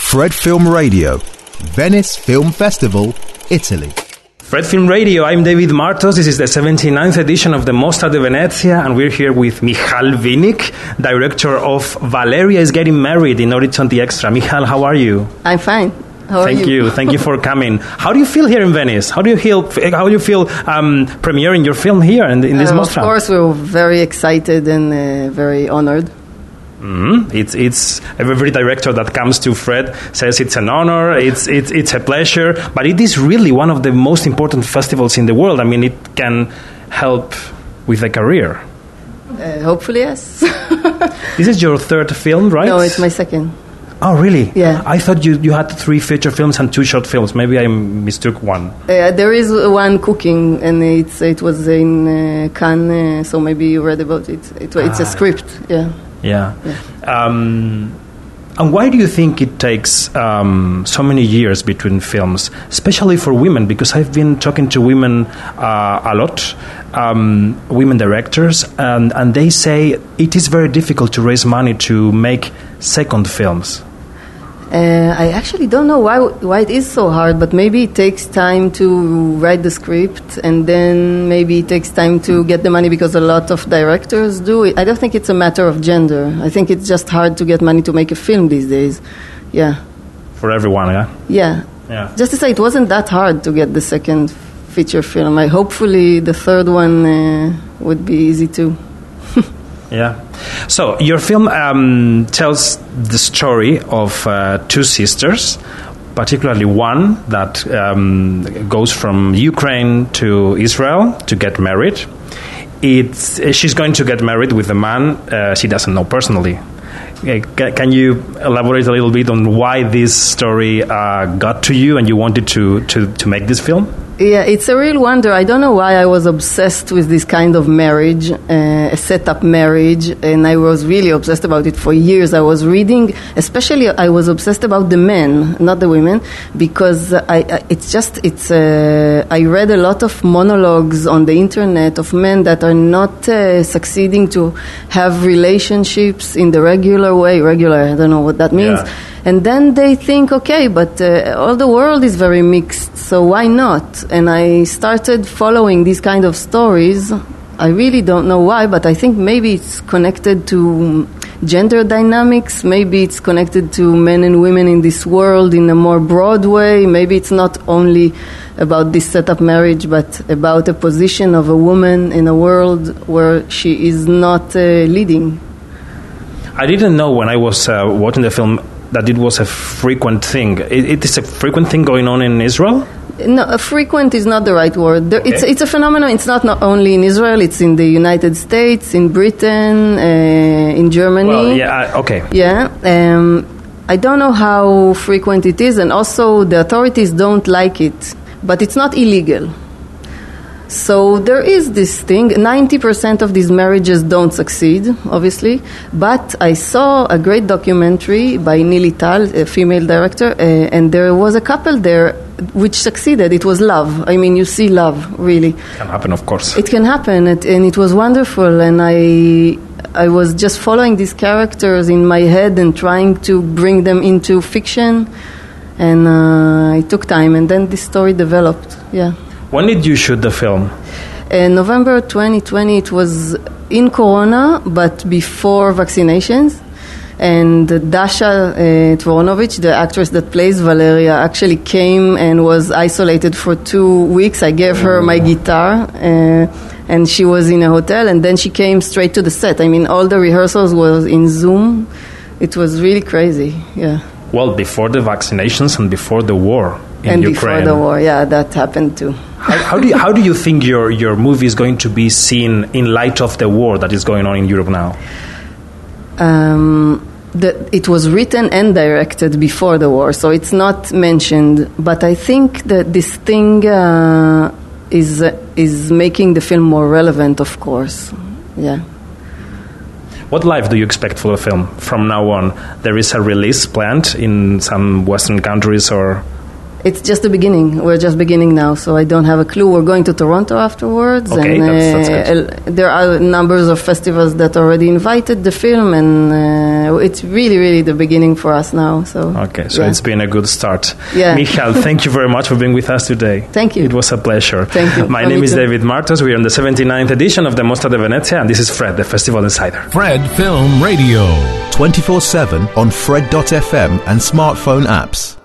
Fred Film Radio, Venice Film Festival, Italy. Fred Film Radio, I'm David Martos. This is the 79th edition of the Mostra di Venezia, and we're here with Michal Wienig, director of Valeria is Getting Married in Orizzonti Extra. Michal, how are you? I'm fine. How are you? Thank you for coming. How do you feel here in Venice? How do you feel premiering your film here in this Mostra? Of course, we're very excited and very honored. Mm-hmm. It's every director that comes to Fred says it's an honor, it's a pleasure, but it is really one of the most important festivals in the world. I mean, it can help with a career. Hopefully, yes. This is your third film, right? No, it's my second. Oh, really? Yeah. I thought you had 3 feature films and 2 short films. Maybe I mistook one. There is one cooking, and it was in Cannes, so maybe you read about it. It's a script, yeah. Yeah. And why do you think it takes so many years between films, especially for women? Because I've been talking to women a lot, women directors, and they say it is very difficult to raise money to make second films. I actually don't know why it is so hard, but maybe it takes time to write the script, and then maybe it takes time to get the money because a lot of directors do it. I don't think it's a matter of gender. I think it's just hard to get money to make a film these days. Yeah. For everyone, yeah? Yeah. Just to say, it wasn't that hard to get the second feature film. Hopefully the third one would be easy too. Yeah. So your film tells the story of 2 sisters, particularly one that goes from Ukraine to Israel to get married. She's going to get married with a man she doesn't know personally. Can you elaborate a little bit on why this story got to you and you wanted to make this film? Yeah, it's a real wonder. I don't know why I was obsessed with this kind of marriage, a set-up marriage, and I was really obsessed about it for years. I was reading, especially I was obsessed about the men, not the women, because I read a lot of monologues on the internet of men that are not succeeding to have relationships in the regular way. I don't know what that means. Yeah. And then they think, okay, but all the world is very mixed, so why not? And I started following these kind of stories. I really don't know why, but I think maybe it's connected to gender dynamics. Maybe it's connected to men and women in this world in a more broad way. Maybe it's not only about this set-up marriage, but about a position of a woman in a world where she is not leading. I didn't know when I was watching the film that it was a frequent thing. It is a frequent thing going on in Israel? No, frequent is not the right word. Okay. It's a phenomenon. It's not only in Israel. It's in the United States, in Britain, in Germany. Well, yeah, okay. Yeah. I don't know how frequent it is, and also the authorities don't like it. But it's not illegal. So there is this thing. 90% of these marriages don't succeed, obviously. But I saw a great documentary by Nili Tal, a female director, and there was a couple there which succeeded. It was love. I mean, you see love, really. It can happen, of course. It can happen, and it was wonderful. And I was just following these characters in my head and trying to bring them into fiction. And it took time, and then this story developed, yeah. When did you shoot the film? November 2020. It was in Corona, but before vaccinations. And Dasha Tvoronovich, the actress that plays Valeria, actually came and was isolated for 2 weeks. I gave her my guitar, and she was in a hotel, and then she came straight to the set. I mean, all the rehearsals was in Zoom. It was really crazy, yeah. Well, before the vaccinations and before the war in and Ukraine. Before the war, yeah, that happened too. How do you think your movie is going to be seen in light of the war that is going on in Europe now? It was written and directed before the war, so it's not mentioned. But I think that this thing is making the film more relevant, of course. Yeah. What life do you expect for the film from now on? There is a release planned in some Western countries, or? It's just the beginning. We're just beginning now, so I don't have a clue. We're going to Toronto afterwards. Okay, and that's good. there are numbers of festivals that already invited the film, and it's really, really the beginning for us now. So okay, so it's been a good start. Yeah. Michal, thank you very much for being with us today. Thank you. It was a pleasure. Thank you. My name is David Martos. We are on the 79th edition of the Mostra de Venezia, and this is Fred, the Festival Insider. Fred Film Radio. 24/7 on Fred.fm and smartphone apps.